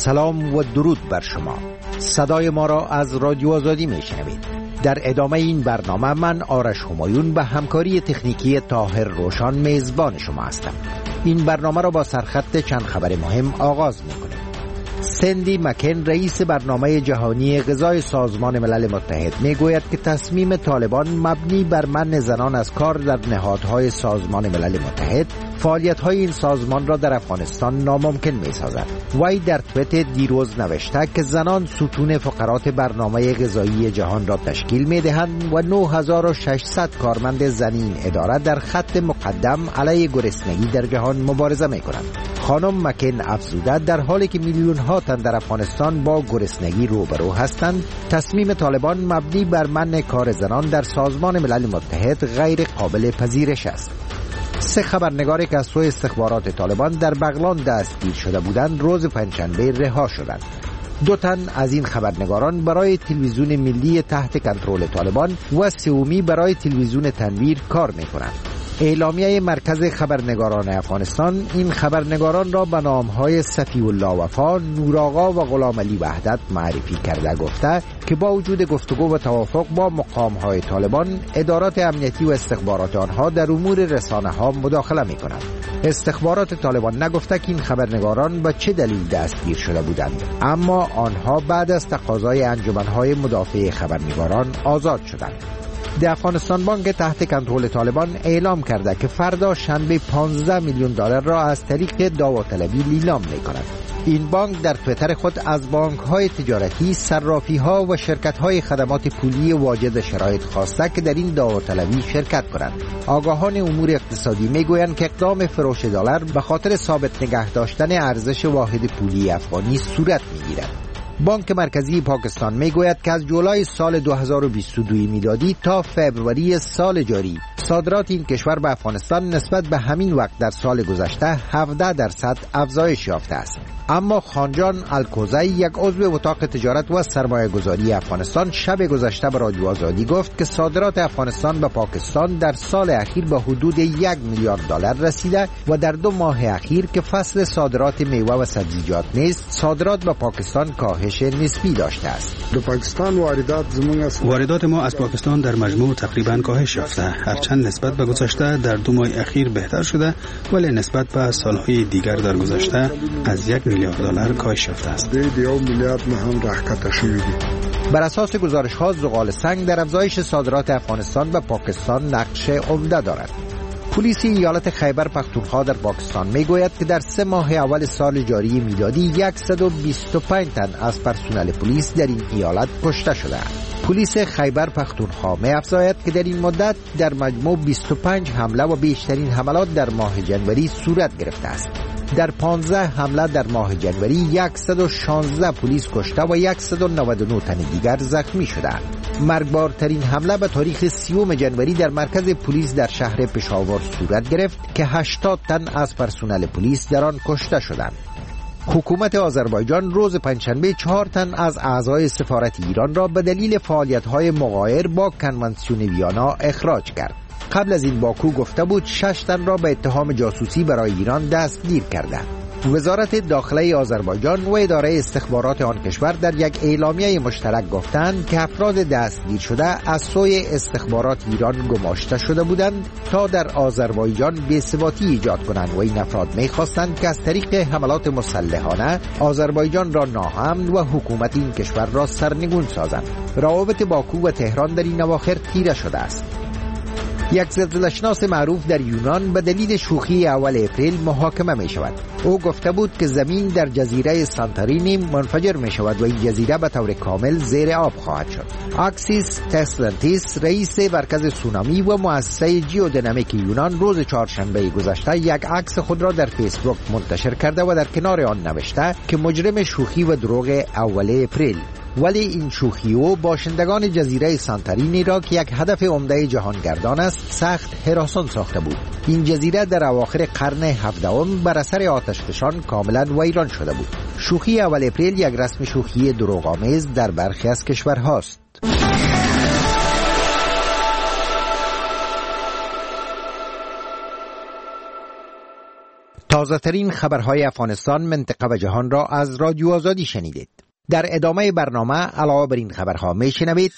سلام و درود بر شما. صدای ما را از رادیو آزادی میشنوید. در ادامه این برنامه من آرش همایون به همکاری تکنیکی طاهر روشان میزبان شما هستم. این برنامه را با سرخط چند خبر مهم آغاز میکنیم. سندی مکن رئیس برنامه جهانی غذای سازمان ملل متحد میگوید که تصمیم طالبان مبنی بر منع زنان از کار در نهادهای سازمان ملل متحد فعالیت‌های این سازمان را در افغانستان ناممکن می‌سازد. وی در توییت دیروز نوشته که زنان ستون فقرات برنامه غذایی جهان را تشکیل می‌دهند و 9600 کارمند زنی این اداره در خط مقدم علیه گرسنگی در جهان مبارزه می‌کنند. خانم مکن افزوده در حالی که میلیون‌ها تن در افغانستان با گرسنگی روبرو هستند، تصمیم طالبان مبنی بر منع کار زنان در سازمان ملل متحد غیر قابل پذیرش است. 3 خبرنگاری که از سوی استخبارات طالبان در بغلان دستگیر شده بودند روز پنجشنبه رها شدند. 2 تن از این خبرنگاران برای تلویزیون ملی تحت کنترل طالبان و 3 برای تلویزیون تنویر کار می‌کنند. اعلامیه مرکز خبرنگاران افغانستان این خبرنگاران را به نام‌های صفی الله وفا، نورآقا و غلام علی وحدت معرفی کرده گفته که با وجود گفتگو و توافق با مقام‌های طالبان، ادارات امنیتی و استخبارات آنها در امور رسانه‌ها مداخله می‌کنند. استخبارات طالبان نگفته که این خبرنگاران به چه دلیل دستگیر شده بودند، اما آنها بعد از تقاضای انجمن‌های مدافع خبرنگاران آزاد شدند. در افغانستان بانک تحت کنترل طالبان اعلام کرده که فردا شنبه 15 میلیون دلار را از طریق داوطلبی لیلام می‌کند. این بانک در توییتر خود از بانک‌های تجارتی، صرافی‌ها و شرکت‌های خدمات پولی واجد شرایط خواسته که در این داوطلبی شرکت کنند. آگاهان امور اقتصادی می‌گویند که اقدام فروش دلار به خاطر ثابت نگه داشتن ارزش واحد پولی افغانی صورت می‌گیرد. بانک مرکزی پاکستان میگوید که از جولای سال 2022 میلادی تا فوریه سال جاری صادرات این کشور به افغانستان نسبت به همین وقت در سال گذشته 17% افزایش یافته است. اما خانجان الکوزی، یک عضو اتاق تجارت و سرمایه گذاری افغانستان، شب گذشته به رادیو آزادی گفت که صادرات افغانستان به پاکستان در سال اخیر به حدود 1 میلیارد دلار رسیده و در 2 ماه اخیر که فصل صادرات میوه و سبزیجات نیست، صادرات به پاکستان کاهش نسبی داشته است. واردات ما از پاکستان در مجموع تقریبا کاهش یافته، هرچند نسبت به گذشته در 2 ماه اخیر بهتر شده، ولی نسبت به سالهای دیگر در گذشته از 1 میلیارد دلار کاهش یافته است. بر اساس گزارش‌ها زغال سنگ در افزایش صادرات افغانستان به پاکستان نقش عمده دارد. پلیس ایالت خیبر پختونخوا در پاکستان میگوید که در 3 ماه اول سال جاری میلادی 125 تن از پرسنل پلیس در این ایالت کشته شده. پلیس خیبر پختونخوا می‌افزاید که در این مدت در مجموع 25 حمله و بیشترین حملات در ماه جنوری صورت گرفته است. در 15 حمله در ماه جنوری 116 پلیس کشته و 199 تن دیگر زخمی شدند. مرگبارترین حمله به تاریخ 30 جنوری در مرکز پلیس در شهر پشاور صورت گرفت که 80 تن از پرسنل پلیس در آن کشته شدند. حکومت آذربایجان روز پنجشنبه 4 تن از اعضای سفارت ایران را به دلیل فعالیت‌های مغایر با کنوانسیون ویانا اخراج کرد. قبل از این باکو گفته بود 6 تن را به اتهام جاسوسی برای ایران دستگیر کرده. وزارت داخله آذربایجان و اداره استخبارات آن کشور در یک اعلامیه مشترک گفتند که افراد دستگیر شده از سوی استخبارات ایران گماشته شده بودند تا در آذربایجان بی‌ثباتی ایجاد کنند و این افراد می‌خواستند که از طریق حملات مسلحانه آذربایجان را ناامن و حکومت این کشور را سرنگون سازند. روابط باکو و تهران در این اواخر تیره شده است. یک زلزله‌شناس معروف در یونان به دلیل شوخی اول اپریل محاکمه می شود. او گفته بود که زمین در جزیره سانتورینی منفجر می شود و این جزیره به طور کامل زیر آب خواهد شد. اکسیس تسلنتیس، رئیس مرکز سونامی و مؤسسه جیودینامیک یونان، روز چهارشنبه گذشته یک عکس خود را در فیسبوک منتشر کرده و در کنار آن نوشته که مجرم شوخی و دروغ اول اپریل. ولی این شوخی او باشندگان جزیره سانتورینی را که یک هدف عمده جهانگردان است سخت هراسان ساخته بود. این جزیره در اواخر قرن 17 بر اثر آتشفشان کاملا ویران شده بود. شوخی اول اپریل یک رسم شوخی دروغ‌آمیز در برخی از کشورهاست. تازه ترین خبرهای افغانستان، منطقه و جهان را از رادیو آزادی شنیدید. در ادامه برنامه علاوه بر این خبرها میشنوید: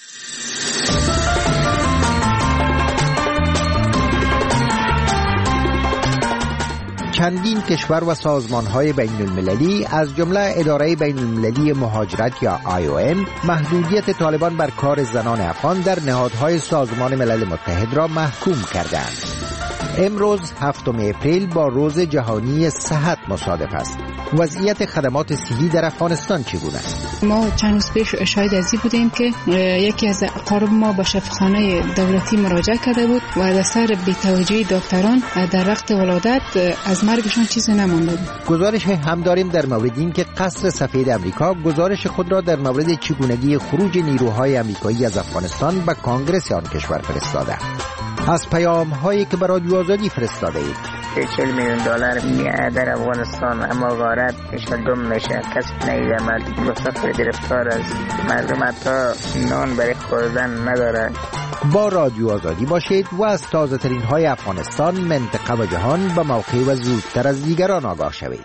چندین کشور و سازمان‌های بین‌المللی از جمله اداره بین‌المللی مهاجرت یا IOM محدودیت طالبان بر کار زنان افغان در نهادهای سازمان ملل متحد را محکوم کردند. امروز 7 اپریل با روز جهانی صحت مصادف است. وضعیت خدمات صحی در افغانستان چگونه است؟ ما چند روز پیش شاهد ازی بودیم که یکی از اقارب ما به شفاخانه دولتی مراجعه کرده بود و از اثر بی‌توجهی دکتران در وقت ولادت از مرگشون چیزی نمانده بود. گزارش هم داریم در مورد این که قصر سفید امریکا گزارش خود را در مورد چگونگی خروج نیروهای امریکایی از افغانستان به کانگرس آن کشور فرستاده. از پیام‌هایی که به رادیو آزادی فرستاده اید: 40 میلیون دلار میاد در افغانستان، اما غارت میشه، دم میشه، کسی نیامد، مسافر گرفتار است، مردم حتی نان برای خوردن نداره. با رادیو آزادی باشید و از تازه ترین های افغانستان، منطقه و جهان به موقع و زودتر از دیگران آگاه شوید.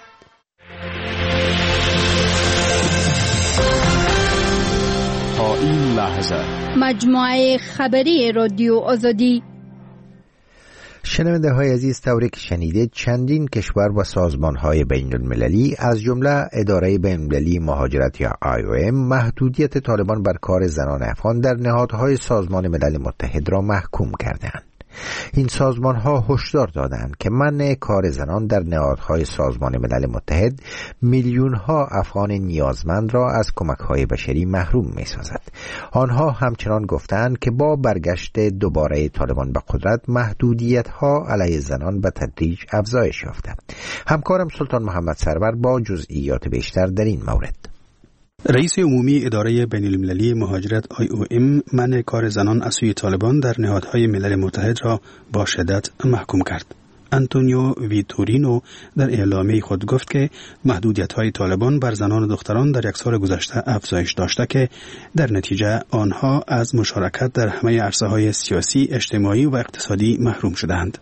تا این لحظه مجموعه خبری رادیو آزادی. شنونده های عزیز، طوری که شنیدید چندین کشور و سازمان های بین المللی از جمله اداره بین المللی مهاجرت یا IOM محدودیت طالبان بر کار زنان افغان در نهادهای سازمان ملل متحد را محکوم کردند. این سازمان ها هشدار دادند که منع کار زنان در نهادهای سازمان ملل متحد میلیون ها افغان نیازمند را از کمک های بشری محروم می سازد. آنها همچنان گفتند که با برگشت دوباره طالبان به قدرت محدودیت ها علیه زنان به تدریج افزایش یافته. همکارم سلطان محمد سرور با جزئیات بیشتر در این مورد. رئیس عمومی اداره بین‌المللی مهاجرت IOM منع کار زنان از سوی طالبان در نهادهای ملل متحد را با شدت محکوم کرد. آنتونیو ویتورینو در اعلامیه خود گفت که محدودیت‌های طالبان بر زنان و دختران در یک سال گذشته افزایش داشته که در نتیجه آنها از مشارکت در همه عرصه‌های سیاسی، اجتماعی و اقتصادی محروم شدند.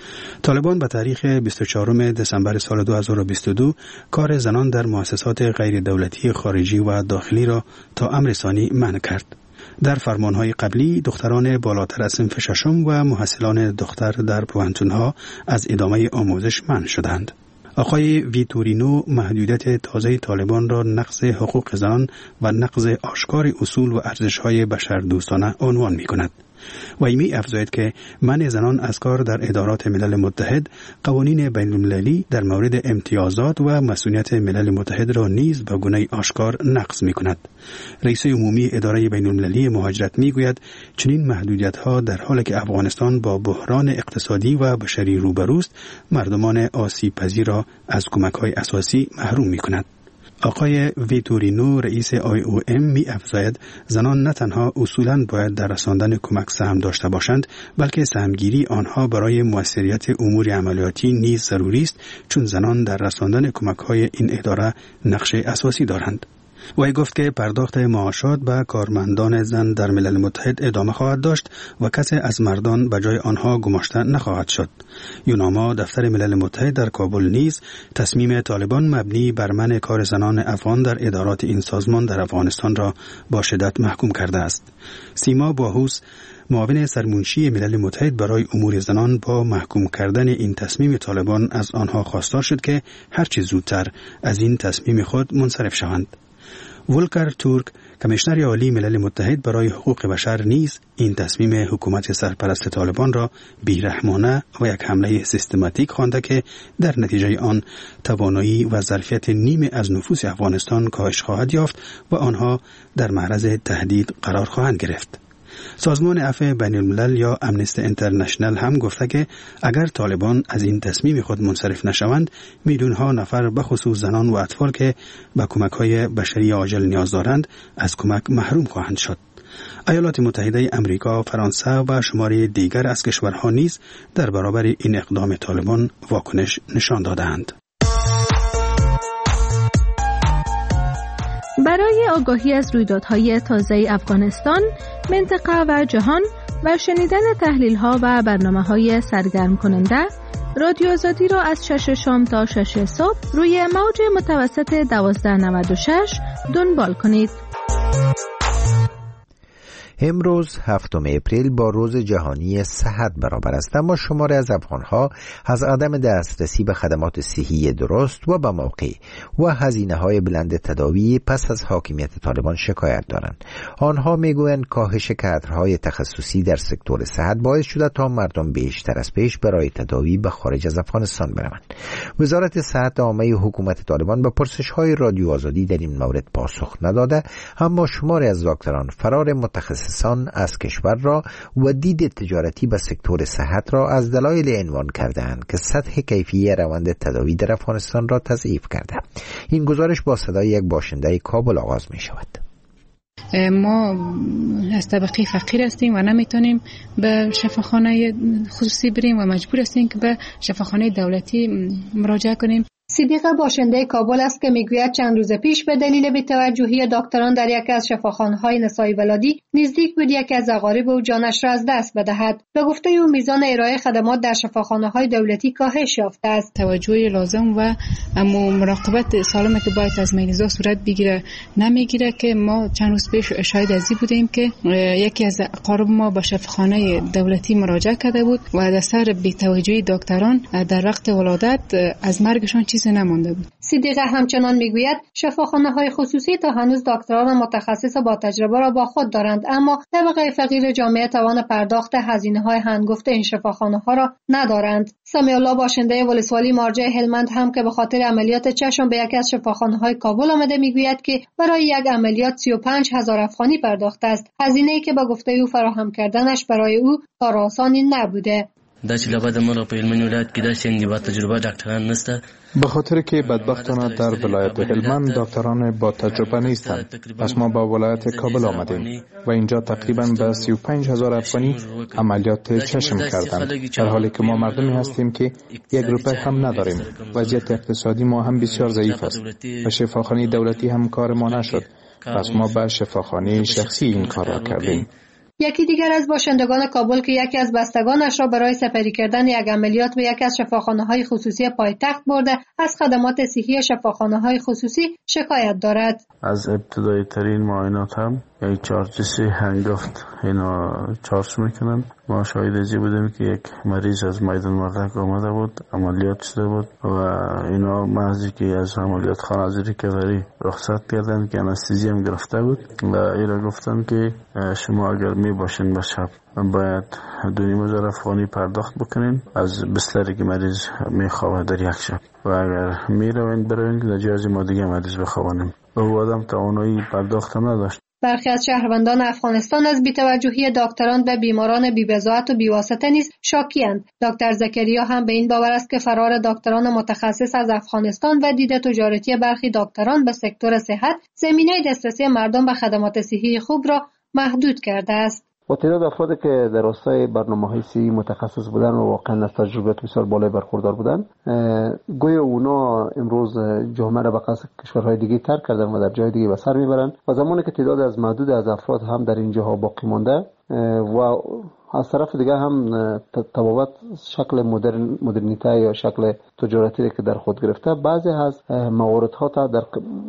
طالبان به تاریخ 24 دسامبر سال 2022 کار زنان در مؤسسات غیر دولتی خارجی و داخلی را تا امر ثانی منع کرد. در فرمانهای قبلی دختران بالاتر از صنف ششم و محصلان دختر در پوهنتونها از ادامه آموزش منع شدند. آقای ویتورینو محدودیت تازه طالبان را نقض حقوق زنان و نقض آشکار اصول و ارزش‌های بشردوستانه عنوان می‌کند. و می افزاید که منع زنان از کار در ادارات ملل متحد قوانین بین‌المللی در مورد امتیازات و مسئولیت ملل متحد را نیز به گونه آشکار نقض می کند. رئیس عمومی اداره بین‌المللی مهاجرت می گوید چنین محدودیت‌ها در حالی که افغانستان با بحران اقتصادی و بشری روبروست مردمان آسیب پذیر را از کمک‌های اساسی محروم می کند. آقای ویتورینو رئیس IOM می افزاید زنان نه تنها اصولاً باید در رساندن کمک سهم داشته باشند بلکه سهمگیری آنها برای موثریت امور عملیاتی نیز ضروری است، چون زنان در رساندن کمک‌های این اداره نقش اساسی دارند. وی گفت که پرداخت معاشات به کارمندان زن در ملل متحد ادامه خواهد داشت و کسی از مردان به جای آنها گماشته نخواهد شد. یوناما دفتر ملل متحد در کابل نیز تصمیم طالبان مبنی بر منع کار زنان افغان در ادارات این سازمان در افغانستان را با شدت محکوم کرده است. سیما باهوس معاون سرمنشی ملل متحد برای امور زنان با محکوم کردن این تصمیم طالبان از آنها خواستار شد که هرچه زودتر از این تصمیم خود منصرف شوند. ولکر تورک کمیشنر عالی ملل متحد برای حقوق بشر نیز این تصمیم حکومت سرپرست طالبان را بیرحمانه و یک حمله سیستماتیک خوانده که در نتیجه آن توانایی و ظرفیت نیمه از نفوس افغانستان کاهش خواهد یافت و آنها در معرض تهدید قرار خواهند گرفت. سازمان عفو بین الملل یا امنستی اینترنشنال هم گفته که اگر طالبان از این تصمیم خود منصرف نشوند میلیون‌ها نفر به خصوص زنان و اطفال که به کمک‌های بشری عاجل نیاز دارند از کمک محروم خواهند شد. ایالات متحده امریکا، فرانسه و شماری دیگر از کشورها نیز در برابر این اقدام طالبان واکنش نشان دادند. برای آگاهی از رویدادهای تازه افغانستان، منطقه و جهان و شنیدن تحلیل‌ها و برنامه‌های سرگرم کننده، رادیو آزادی را از 6 شام تا 6 صبح روی موج متوسط 1296 دنبال کنید. امروز 7 اپریل با روز جهانی صحت برابر است، اما شماری از افغانها از عدم دسترسی به خدمات صحی درست و به موقع و هزینه‌های بلند تداوی پس از حاکمیت طالبان شکایت دارند. آنها میگویند کاهش کادرهای تخصصی در سکتور صحت باعث شده تا مردم بیشتر از پیش برای تداوی به خارج از افغانستان بروند. وزارت صحت عامه حکومت طالبان به پرسش‌های رادیو آزادی در این مورد پاسخ نداده، اما شماری از دکتران فرار متخصصان از کشور را و دید تجارتی به سکتور صحت را از دلایل عنوان کردند که سطح کیفی روند تداوی در افغانستان را تضعیف کرده. این گزارش با صدای یک باشنده کابل آغاز می شود. ما از طبقه فقیر هستیم و نمیتونیم به شفاخانه خصوصی بریم و مجبور هستیم که به شفاخانه دولتی مراجعه کنیم. صدیق باشنده کابل است که میگوید چند روز پیش به دلیل بی‌توجهی دکتران در یکی از شفاخانه‌های نسایی ولادی نزدیک بود یکی از اقارب او جانش را از دست بدهد. به گفته او میزان ارائه خدمات در شفاخانه‌های دولتی کاهش یافته است. توجه لازم و مراقبت سالمی که باید از مریضا صورت بگیره نمیگیره که ما چند روز پیش شاهد ازی بودیم که یکی از اقارب ما به شفاخانه دولتی مراجعه کرده بود و از اثر بی‌توجهی دکتران در وقت ولادت از مرگشان چیزی نمانده بود. صدیقه همچنان میگوید شفاخانه‌های خصوصی تا هنوز دکتران متخصص با تجربه را با خود دارند، اما طبقه فقیر جامعه توان پرداخت هزینه‌های هنگفت این شفاخانه‌ها را ندارند. سمیع الله باشنده ولسوالی مارجه هلمند هم که به خاطر عملیات چشم به یکی از شفاخانه‌های کابل آمده میگوید که برای یک عملیات 35,000 افغانی پرداخته است، هزینه‌ای که به گفته او فراهم کردنش برای او کار آسانی نبوده. دا چې لبا د مر په هلمند ولایت کې داسې اندیوا تجربه ډاکټران نشته، به خاطر که بدبختانه در ولایت هلمند دکتران با تجربه نیستند. پس ما با ولایت کابل آمدیم و اینجا تقریبا به 35,000 افغانی عملیات چشم کردند، در حالی که ما مردمی هستیم که 1 روپیه هم نداریم. وضعیت اقتصادی ما هم بسیار ضعیف است و شفاخانه دولتی هم کار ما نشد، پس ما به شفاخانه شخصی این کار را کردیم. یکی دیگر از باشندگان کابل که یکی از بستگانش را برای سپری کردن یک عملیات به یکی از شفاخانه‌های خصوصی پایتخت برده از خدمات صحی شفاخانه‌های خصوصی شکایت دارد. از ابتدایی ترین معاینات هم یک چارجسی هنگفت اینا چارج میکنن. ما شاهد ازی بودیم که یک مریض از میدان مردک آمده بود، عملیات شده بود و اینا محضی که از عملیات خانه از ریکاوری رخصت کردن که انستیزی هم گرفته بود و اینا گفتن که شما اگر می باشین به شب باید 2,500 افغانی پرداخت بکنین از بستری که مریض میخوابه در یک شب و اگر میروین بروین که در جایز ما دیگه مریض بخوابانیم و او آدم توانایی پرداخت نداشت. برخی از شهروندان افغانستان از بی‌توجهی دکتران به بیماران بی‌بضاعت و بی‌واسطه نیز شاکی‌اند. دکتر زکریا هم به این باور است که فرار دکتران متخصص از افغانستان و دید تجارتی برخی دکتران به سکتور صحت زمینه دسترسی مردم به خدمات صحی خوب را محدود کرده است. با تعداد افرادی که در راستای برنامه‌های صحی متخصص بودن و واقعا از تجربیات بسیار بالای برخوردار بودن، گویا اونا امروز جامعه را به قصد کشورهای دیگه ترک کردن و در جای دیگه به سر میبرن و زمانی که تعداد از محدود از افراد هم در اینجاها باقی مانده و از طرف دیگه هم تبابت شکل مدرنیته یا شکل تجارتی که در خود گرفته، بعضی از مواردها در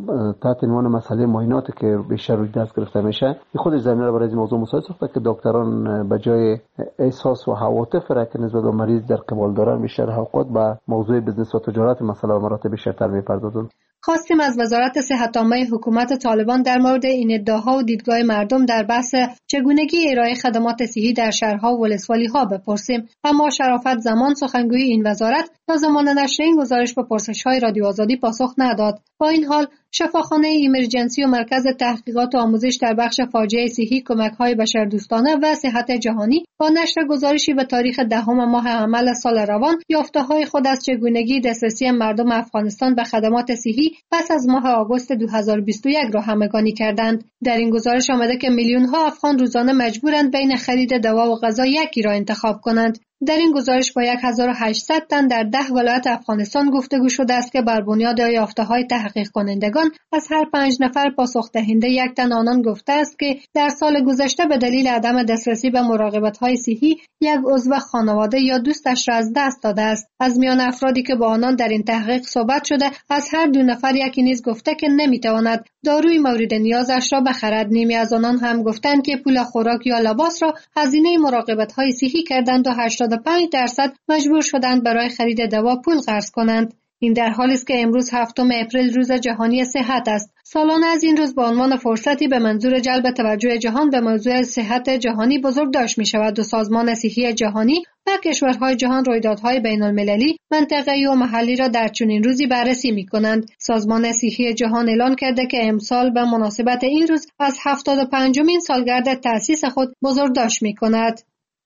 تحت عنوان مسئله معایناتی که بیشتر روی دست گرفته میشه، این خودش زمینه را برای این موضوع مساعد ساخته که دکتران به جای احساس و عواطف را که نسبت به مریض در قبال دارن، بیشتر اوقات به موضوع بزنس و تجارت مسئله و مراتب بیشتر میپردازند. خواستیم از وزارت صحت عامه حکومت طالبان در مورد این ادعاها و دیدگاه مردم در بحث چگونگی ارائه خدمات صحی در شهرها و ولسوالی‌ها بپرسیم، اما شرافت زمان سخنگوی این وزارت تا زمان نشر این گزارش به پرسش‌های رادیو آزادی پاسخ نداد. با این حال شفاخانه ایمرجنسی و مرکز تحقیقات و آموزش در بخش فاجعه صحی کمک‌های بشردوستانه و صحت جهانی با نشر گزارشی به تاریخ 10 ماه حمل سال روان یافته‌های خود از چگونگی دسترسی مردم افغانستان به خدمات صحی پس از ماه آگوست 2021 را همگانی کردند. در این گزارش آمده که میلیون‌ها افغان روزانه مجبورند بین خرید دوا و غذا یکی را انتخاب کنند. در این گزارش با 1800 تن در 10 ولایت افغانستان گفتگو شده است که بر بنیاد یافته‌های تحقیق کنندگان از هر 5 نفر پاسخ دهنده 1 تن آنان گفته است که در سال گذشته به دلیل عدم دسترسی به مراقبت‌های صحی یک عضو خانواده یا دوستش را از دست داده است. از میان افرادی که با آنان در این تحقیق صحبت شده، از هر 2 نفر یکی نیز گفته که نمی‌تواند داروی مورد نیازش را بخرد. نیمی از آنان هم گفتند که پول خوراک یا لباس را هزینه مراقبت‌های صحی کردند و 85% مجبور شدند برای خرید دوا پول قرض کنند. این در حالی است که امروز 7 اپریل روز جهانی صحت است. سالانه از این روز به عنوان فرصتی به منظور جلب توجه جهان به موضوع صحت جهانی بزرگداشت می‌شود و سازمان صحی جهانی و کشورهای جهان رویدادهای بین‌المللی، منطقه‌ای و محلی را در چنین روزی بررسی می‌کنند. سازمان صحی جهان اعلان کرده که امسال به مناسبت این روز از 75مین سالگرد تأسیس خود بزرگداشت می‌کند.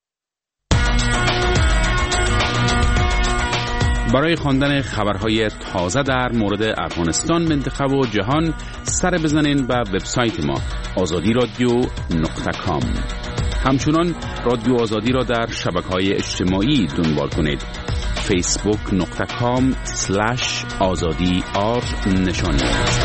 برای خواندن خبرهای تازه در مورد افغانستان، منطقه و جهان سر بزنین به وبسایت ما azadiradio.com. همچنان رادیو آزادی را در شبکه‌های اجتماعی دنبال کنید. facebook.com/azadi_r نشان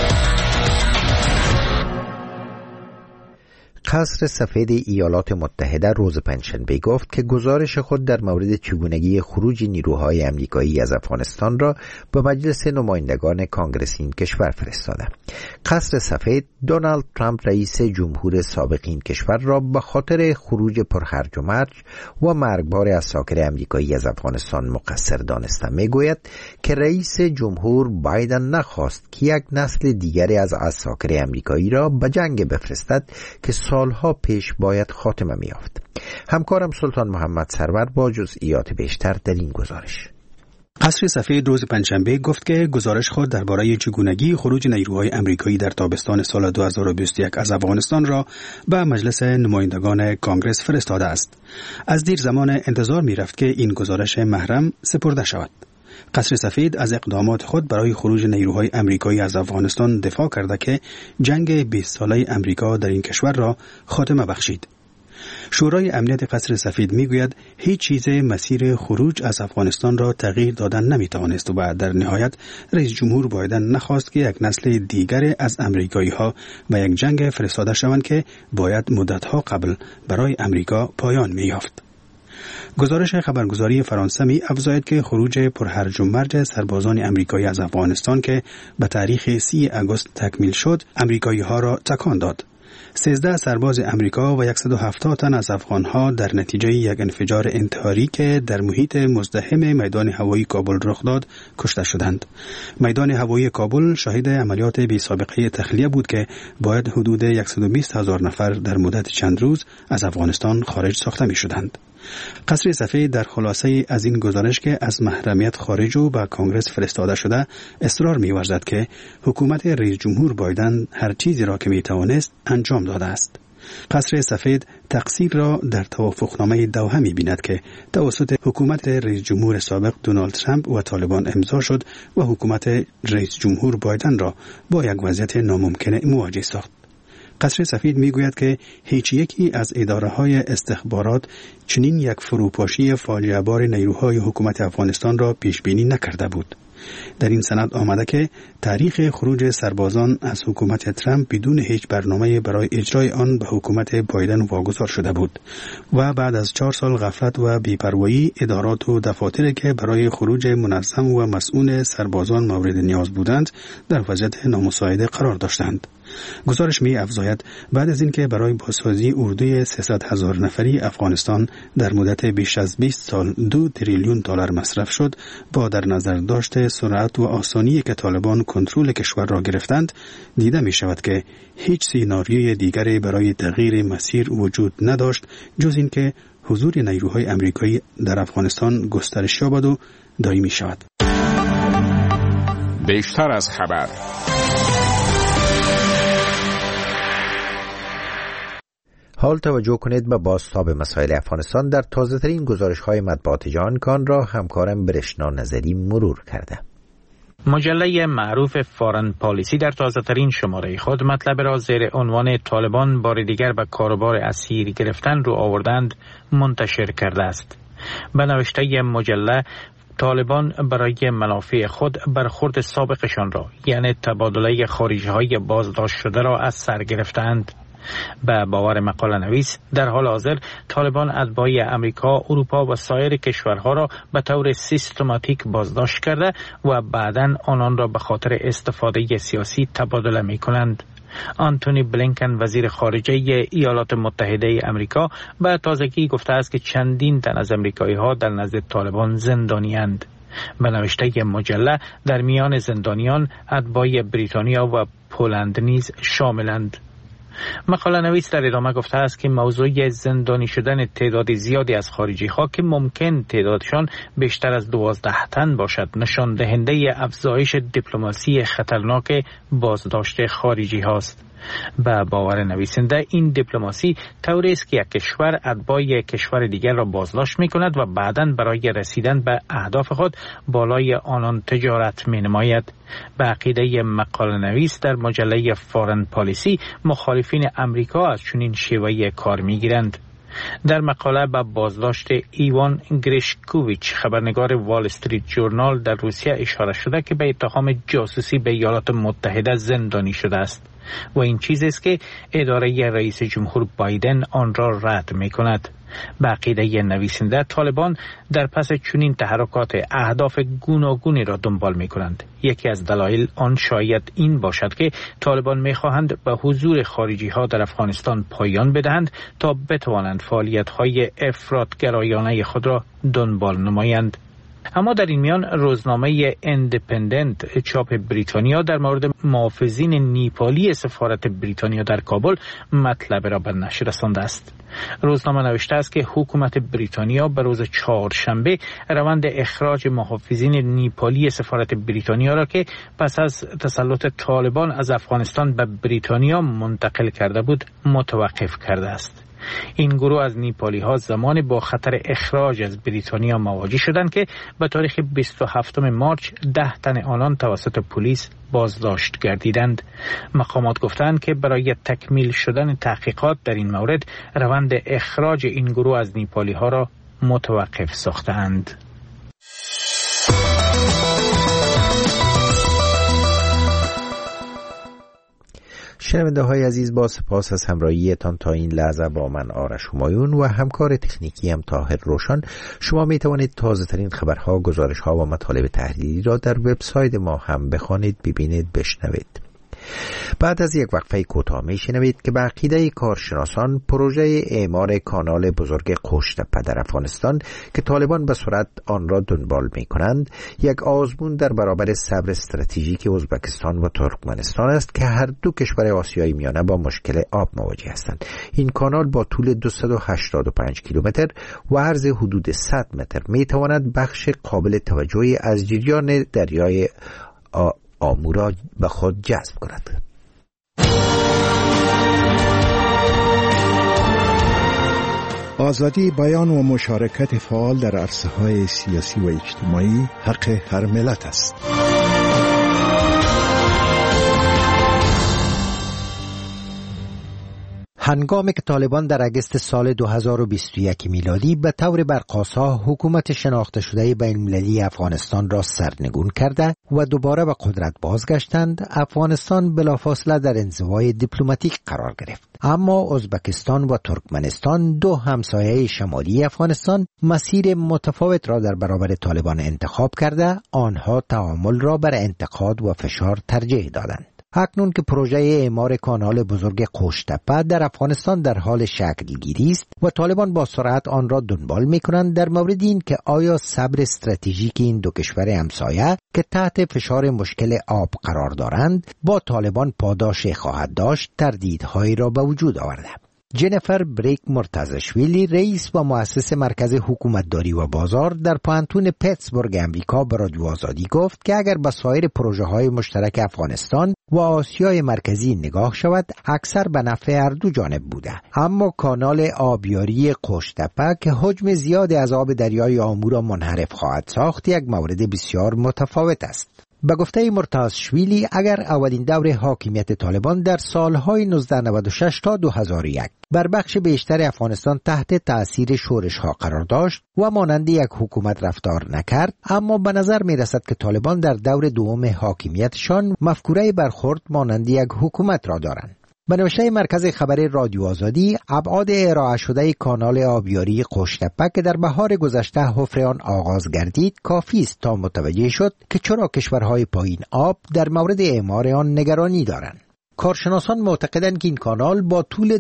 قصر سفید ایالات متحده روز پنجشنبه گفت که گزارش خود در مورد چگونگی خروج نیروهای آمریکایی از افغانستان را به مجلس نمایندگان کانگرس این کشور فرستاده. قصر سفید دونالد ترامپ رئیس جمهور سابق این کشور را به خاطر خروج پرهرج و مرج و مرگبار عساکر آمریکایی از افغانستان مقصر دانسته. میگوید که رئیس جمهور بایدن نخواست که یک نسل دیگری از عساکر آمریکایی را به جنگ بفرستد که سالها پیش باید خاتمه می‌یافت. همکارم سلطان محمد سرور با جزئیات بیشتر در این گزارش. قصر سفید روز پنجشنبه گفت که گزارش خود درباره چگونگی خروج نیروهای آمریکایی در تابستان سال 2021 از افغانستان را به مجلس نمایندگان کانگرس فرستاده است. از دیر زمان انتظار می‌رفت که این گزارش محرم سپرده شود. قصر سفید از اقدامات خود برای خروج نیروهای آمریکایی از افغانستان دفاع کرده که جنگ 20 ساله آمریکا در این کشور را خاتمه بخشید. شورای امنیت قصر سفید میگوید هیچ چیز مسیر خروج از افغانستان را تغییر دادن نمیتوانست و در نهایت رئیس جمهور بایدن نخواست که یک نسل دیگر از آمریکایی ها به یک جنگ فرستاده شوند که باید مدتها قبل برای آمریکا پایان می‌یافت. گزارش خبرگزاری فرانسه می افزاید که خروج پرهرج و مرج سربازان آمریکایی از افغانستان که به تاریخ 30 آگوست تکمیل شد، آمریکایی ها را تکان داد. 13 سرباز آمریکا و 170 تن از افغان‌ها در نتیجه یک انفجار انتحاری که در محیط مزدحم میدان هوایی کابل رخ داد کشته شدند. میدان هوایی کابل شاهد عملیات بی سابقه تخلیه بود که باید حدود 120,000 نفر در مدت چند روز از افغانستان خارج ساخته می شدند. قصر سفید در خلاصه از این گزارش که از محرمیت خارج و به کانگرس فرستاده شده اصرار می‌ورزد که حکومت رئیس جمهور بایدن هر چیزی را که می‌توانست انجام داده است. قصر سفید تقصیر را در توافقنامه دوحه می‌بیند که توسط حکومت رئیس جمهور سابق دونالد ترامپ و طالبان امضا شد و حکومت رئیس جمهور بایدن را با یک وضعیت ناممکن مواجه ساخت. قصر سفید میگوید که هیچ یکی از اداره‌های استخبارات چنین یک فروپاشی فاجعه بار نیروهای حکومت افغانستان را پیش بینی نکرده بود. در این سند آمده که تاریخ خروج سربازان از حکومت ترامپ بدون هیچ برنامه برای اجرای آن به حکومت بایدن واگذار شده بود و بعد از 4 سال غفلت و بی‌پروایی ادارات و دفاتری که برای خروج منظم و مسئول سربازان مورد نیاز بودند در وضعیت نامساعد قرار داشتند. گزارش می افزاید بعد از اینکه برای بازسازی اردوی 300,000 نفری افغانستان در مدت بیش از 20 سال 2 تریلیون دلار مصرف شد، با در نظر داشت سرعت و آسانی که طالبان کنترل کشور را گرفتند، دیده می شود که هیچ سیناریوی دیگری برای تغییر مسیر وجود نداشت جز اینکه حضور نیروهای آمریکایی در افغانستان گسترش یابد و دائمی شود. بیشتر از خبر. حال توجه کنید به بازتاب مسائل افغانستان در تازه‌ترین گزارش‌های مطبوعات جهان که آن را همکارم برشنا نظری مرور کرده. مجله معروف فارن پالیسی در تازه‌ترین شماره خود مطلب را زیر عنوان طالبان بار دیگر به کاروبار اسیر گرفتن رو آوردند منتشر کرده است. به نوشته مجله، طالبان برای منافع خود برخورد سابقشان را یعنی تبادله خارجی‌های بازداشت شده را از سر گرفتند. به باور مقاله نویس، در حال حاضر طالبان اتباع امریکا، اروپا و سایر کشورها را به طور سیستماتیک بازداشت کرده و بعداً آنان را به خاطر استفاده سیاسی تبادله می کنند. آنتونی بلینکن وزیر خارجه ایالات متحده امریکا به تازگی گفته است که چندین تن از امریکایی ها در نزد طالبان زندانی اند. به نوشته مجله، در میان زندانیان اتباع بریتانیا و پولند نیز شاملند. مقاله نویس در ادامه گفته است که موضوع زندانی شدن تعداد زیادی از خارجی ها که ممکن تعدادشان بیشتر از 12 تن باشد نشان دهنده افزایش دیپلماسی خطرناک بازداشت خارجی هاست. به باور نویسنده، این دیپلماسی طوری است که یک کشور اتباع کشور دیگر را بازداشت می کند و بعداً برای رسیدن به اهداف خود بالای آنان تجارت می نماید. به عقیده مقاله نویس، در مجله فارن پالیسی مخالفین امریکا از چنین شیوه کار می گیرند. در مقاله به بازداشت ایوان گریشکوویچ، خبرنگار وال استریت جورنال در روسیه، اشاره شده که به اتهام جاسوسی به ایالات متحده زندانی شده است و این چیزی است که اداره رئیس جمهور بایدن آن را رد می کند. به عقیده نویسنده، طالبان در پس چنین تحرکات اهداف گوناگونی را دنبال می کنند. یکی از دلایل آن شاید این باشد که طالبان می خواهند به حضور خارجی ها در افغانستان پایان بدهند تا بتوانند فعالیت های افراطگرایانه خود را دنبال نمایند. اما در این میان روزنامه اندیپندنت چاپ بریتانیا در مورد محافظین نیپالی سفارت بریتانیا در کابل مطلب را به نشر رسانده است. روزنامه نوشته است که حکومت بریتانیا به روز چهارشنبه روند اخراج محافظین نیپالی سفارت بریتانیا را که پس از تسلط طالبان از افغانستان به بریتانیا منتقل کرده بود متوقف کرده است. این گروه از نیپالی ها زمان با خطر اخراج از بریتانیا مواجه شدند که به تاریخ 27 مارچ 10 تن آنان توسط پلیس بازداشت گردیدند. مقامات گفتند که برای تکمیل شدن تحقیقات در این مورد روند اخراج این گروه از نیپالی ها را متوقف ساختند. شنونده های عزیز، با سپاس از همراهیتان تا این لحظه با من آرش همایون و همکار تکنیکی هم طاهر روشن، شما می توانید تازه ترین خبرها، گزارش ها و مطالب تحلیلی را در وبسایت ما هم بخوانید، ببینید، بشنوید. بعد از یک وقفه کوتاه میشنوید که به عقیده کارشناسان پروژه اعمار کانال بزرگ قوشتپه در افغانستان که طالبان به سرعت آن را دنبال می کنند یک آزمون در برابر صبر استراتژیک ازبکستان و ترکمنستان است که هر دو کشور آسیای میانه با مشکل آب مواجه هستند. این کانال با طول 285 کیلومتر و عرض حدود 100 متر می تواند بخش قابل توجهی از جریان دریای آمو را به خود جذب کند. آزادی بیان و مشارکت فعال در عرصه‌های سیاسی و اجتماعی حق هر ملت است. هنگامی که طالبان در اگست سال 2021 میلادی به طور برقاسا حکومت شناخته شده بین‌المللی افغانستان را سرنگون کرده و دوباره به قدرت بازگشتند، افغانستان بلافاصله در انزوای دیپلماتیک قرار گرفت. اما ازبکستان و ترکمنستان، دو همسایه شمالی افغانستان، مسیر متفاوت را در برابر طالبان انتخاب کرده، آنها تعامل را بر انتقاد و فشار ترجیح دادند. اکنون که پروژه اعمار کانال بزرگ قوشتپه در افغانستان در حال شکل گیری است و طالبان با سرعت آن را دنبال می‌کنند، در مورد این که آیا صبر استراتژیک این دو کشور همسایه که تحت فشار مشکل آب قرار دارند با طالبان پاداش خواهد داشت، تردیدهایی را به وجود آورده. جنیفر بریک مرتضشویلی، رئیس و مؤسس مرکز حکومتداری و بازار در پانتون پتسبورگ امریکا، به رادیو آزادی گفت که اگر به سایر پروژه‌های مشترک افغانستان و آسیای مرکزی نگاه شود، اکثر به نفع هر دو جانب بوده. اما کانال آبیاری قوشتپه که حجم زیادی از آب دریای آمو را منحرف خواهد ساخت، یک مورد بسیار متفاوت است. به گفته مرتضشویلی اگر اولین دور حاکمیت طالبان در سالهای 1996 تا 2001 بر بخش بیشتر افغانستان تحت تأثیر شورش‌ها قرار داشت و مانند یک حکومت رفتار نکرد، اما به نظر می‌رسد که طالبان در دور دوم حاکمیتشان مفکوره برخورد مانند یک حکومت را دارند. به نوشته مرکز خبر رادیو آزادی، ابعاد ارائه شده کانال آبیاری قوشتپه که در بهار گذشته حفر آن آغاز گردید کافی است تا متوجه شد که چرا کشورهای پایین آب در مورد اعمار آن نگرانی دارند. کارشناسان معتقدند که این کانال با طول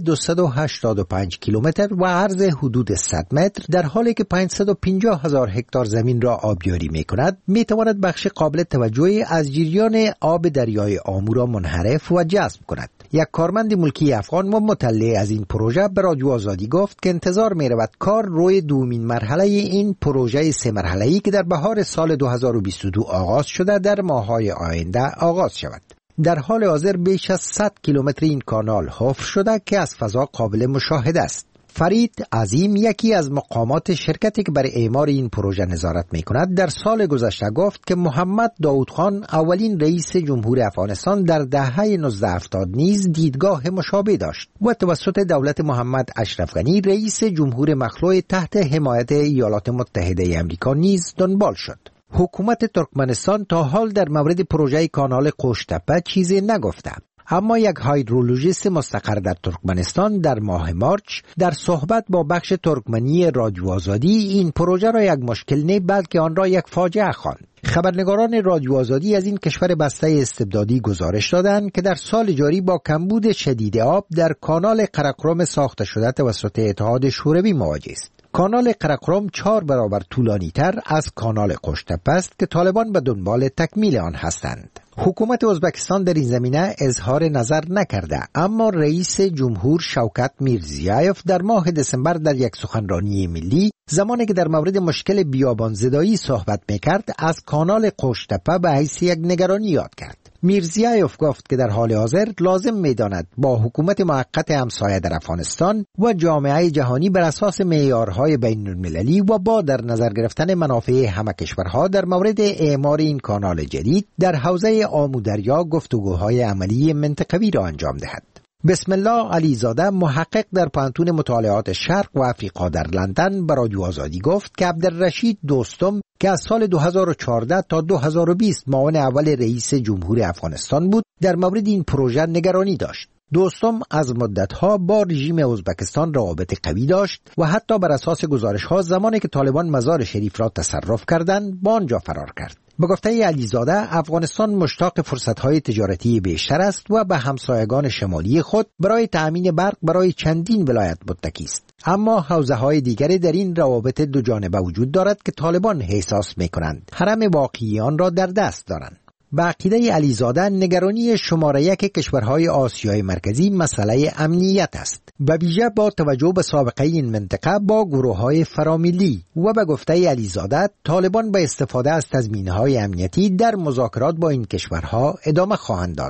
285 کیلومتر و عرض حدود 100 متر در حالی که 550,000 هکتار زمین را آبیاری می‌کند، می‌تواند بخش قابل توجهی از جریان آب دریای آمو را منحرف و جذب کند. یک کارمند ملکی افغان و مطلع از این پروژه به رادیو آزادی گفت که انتظار می‌رود کار روی دومین مرحله این پروژه 3 مرحله‌ای که در بهار سال 2022 آغاز شده در ماه‌های آینده آغاز شود. در حال حاضر بیش از 100 کیلومتر این کانال حفر شده که از فضا قابل مشاهده است. فرید عظیم، یکی از مقامات شرکتی که بر اعمار این پروژه نظارت می‌کند، در سال گذشته گفت که محمد داود خان اولین رئیس جمهور افغانستان در دهه 1970 نیز دیدگاه مشابه داشت و توسط دولت محمد اشرف غنی رئیس جمهور مخلوع تحت حمایت ایالات متحده آمریکا نیز دنبال شد. حکومت ترکمنستان تا حال در مورد پروژه کانال قوشتپه چیزی نگفته، اما یک هایدرولوژیست مستقر در ترکمنستان در ماه مارچ در صحبت با بخش ترکمنی رادیو آزادی این پروژه را یک مشکل نه بلکه آن را یک فاجعه خواند. خبرنگاران رادیو آزادی از این کشور بسته استبدادی گزارش دادند که در سال جاری با کمبود شدید آب در کانال قرقرم ساخته شده توسط اتحاد شوروی مواجه است. کانال قرقرم 4 برابر طولانی تر از کانال قوشتپه است که طالبان به دنبال تکمیل آن هستند. حکومت ازبکستان در این زمینه اظهار نظر نکرده، اما رئیس جمهور شوکت میرزیایف در ماه دسامبر در یک سخنرانی ملی زمانی که در مورد مشکل بیابان زدایی صحبت میکرد از کانال قوشتپه به حیث یک نگرانی یاد کرد. میرزیایف گفت که در حال حاضر لازم می‌داند با حکومت موقت همسایه در افغانستان و جامعه جهانی بر اساس معیارهای بین‌المللی و با در نظر گرفتن منافع همه کشورها در مورد اعمار این کانال جدید در حوزه آمو دریا گفتگوهای عملی منطقوی را انجام دهد. بسم الله علیزاده، محقق در پانتون مطالعات شرق و افریقا در لندن، به رادیو آزادی گفت که عبدالرشید دوستم که از سال 2014 تا 2020 معاون اول رئیس جمهور افغانستان بود، در مورد این پروژه نگرانی داشت. دوستم از مدتها با رژیم ازبکستان روابط قوی داشت و حتی بر اساس گزارش‌ها زمانی که طالبان مزار شریف را تصرف کردند با آنجا فرار کرد. به گفته علیزاده، افغانستان مشتاق فرصت‌های تجارتی بیشتر است و به همسایگان شمالی خود برای تأمین برق برای چندین ولایت متکی است. اما حوزه‌های دیگری در این روابط دو جانبه وجود دارد که طالبان احساس می‌کنند حرم واقعی آن را در دست دارند. به عقیده علیزاده، نگرانی شماره یک کشورهای آسیای مرکزی مسئله امنیت است، به ویژه با توجه به سابقه این منطقه با گروه‌های فراملی، و به گفته علیزاده طالبان به استفاده از تضمین‌های امنیتی در مذاکرات با این کشورها ادامه خواهند داد.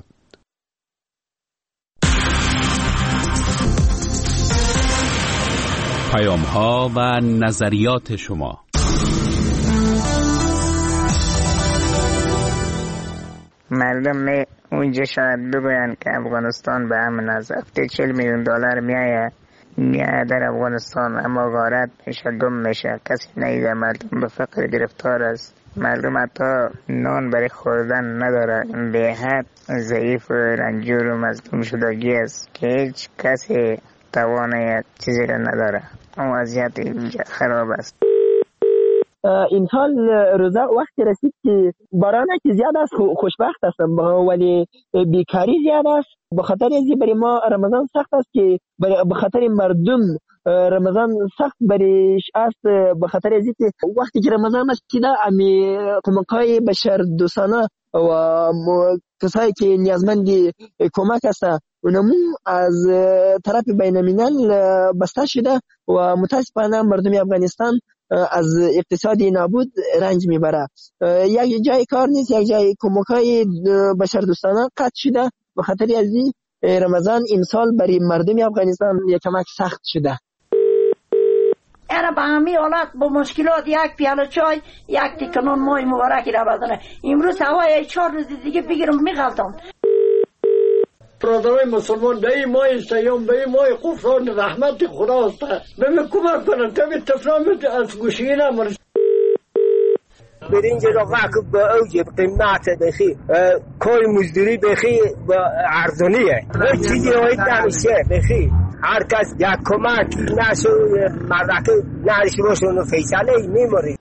پیام‌ها و نظریات شما. مردم اونجا شاید بگوین که افغانستان به امن از هفته 40 میلیون دلار میآید در افغانستان، اما غارت میشه، گم میشه، کسی نیده، مردم به فقر گرفتار است، مردم حتی نان برای خوردن نداره، به حد ضعیف و رنجور و مظلوم شدگی است که هیچ کسی توانه چیزی را نداره. اون وضعیت اینجا خراب است. این سال روزه وقتی رسید که باران که زیاد است، خوشبخت هستم، ولی بیکاری زیاد است. به خاطر ازی برای ما رمضان سخت است که به خاطر مردم رمضان سخت بریش است. به خاطر ازی که وقتی که رمضان است که امی کمک‌های بشر دوستانه و کسایی که نیازمند کمک هستند اونمو از طرف بین الملل بسته شده و متاسفانه مردم افغانستان از اقتصادی نابود رنج میبره. یک جای کار نیست، یک جای کمک‌های بشر دوستانه قطع شده. به خاطر از این رمضان امسال برای مردم افغانستان یک کمک سخت شده. اینا به همین حالت با مشکلات یک پیاله چای یک تکنون مای مبارکی را بدنه. امروز هوای 4 روز دیگه بگیرم میغلطم. برادرای مسلمان به این ماه سیام به این ماه غفران رحمت خداست. به من کمک کنن تا به تفرامت از گوشی نمارد. برنج را وقت با اوج قیمت بخی کار مزدوری بخی با ارزانیه هیچ چیزی هایت نمیشه بخی هر کس یک کمک نشو مردکه نشو باشون فیصله میموری